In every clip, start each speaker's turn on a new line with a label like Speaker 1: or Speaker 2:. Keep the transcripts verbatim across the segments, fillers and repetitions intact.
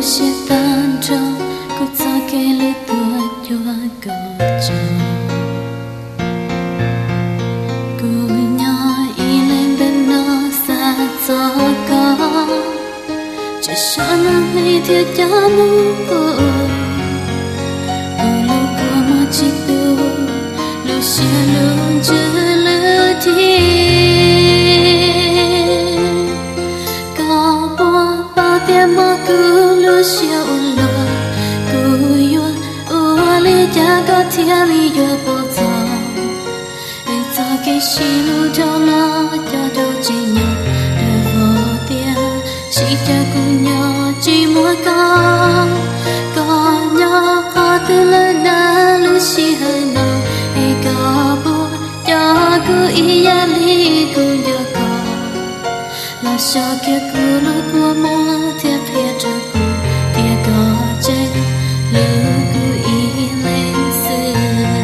Speaker 1: sẽ tan trong cuộc gió kề lưỡi tua chua cầu tròn cô nhỏ y lên bên nó xa gió có chỉ sợ nó đi theo cha muốn cô cô lúc cô mà chỉ tu lúc sẽ luôn chưa lỡ thiên có bao bao tiền mà cứ lúc sẽ ôn lo cô yêu ua lấy cha có thiên lý yêu bao giờ để cho cái gì lúc đâu lo cho đâu chỉ nhau để vô tiền chỉ cho cùng nhau chỉ muốn có có nhau có từ lời đã lúc chỉ hơi nào để có bố cho cứ ý ya li cùng nhau có là sao kia cứ lúc của mơ thiệt thiệt cho cô thiệt có chết lỡ cứ ý lên xưa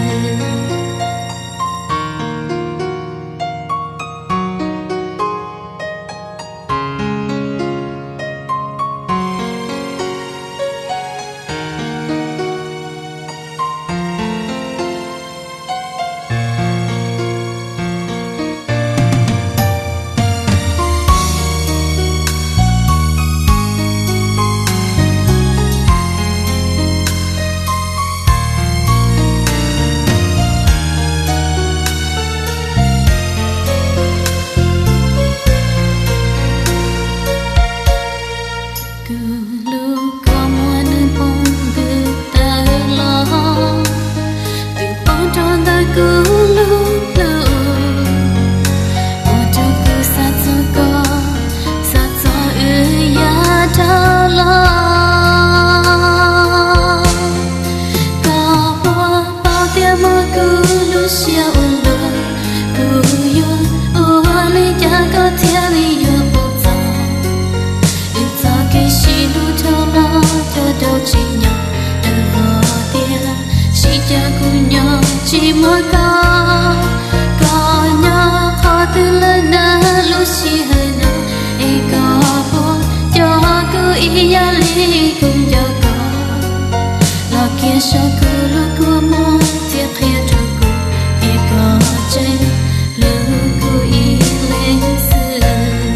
Speaker 1: chỉ muốn có có nhau khó từ lời na lúc chỉ hơi nào ấy có bố cho cứ ý ya li cùng cho có lo kia sao cứ lúc của mong thiệt thiệt cho cô ý có chơi lưu cứ ý lên xưa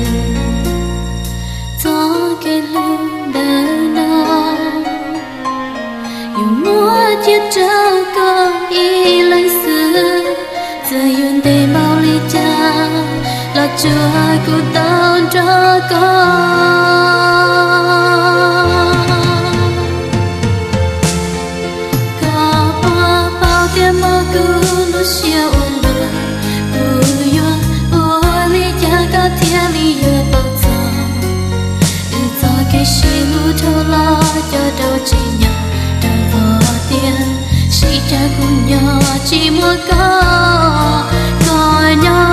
Speaker 1: gió cái lưu đời nào yêu muốn chết trao có ý lời xưa giờ yun để bao ly cha là chúa của tao cho con có bao bao tiền mà cứ lúc xưa ôn lo cô yun ua ly cha có thiên lý yêu bao giờ để cho cái gì lúc thâu lo cho đâu chỉ nhau chỉ cha cùng nhau chỉ muốn có có nhau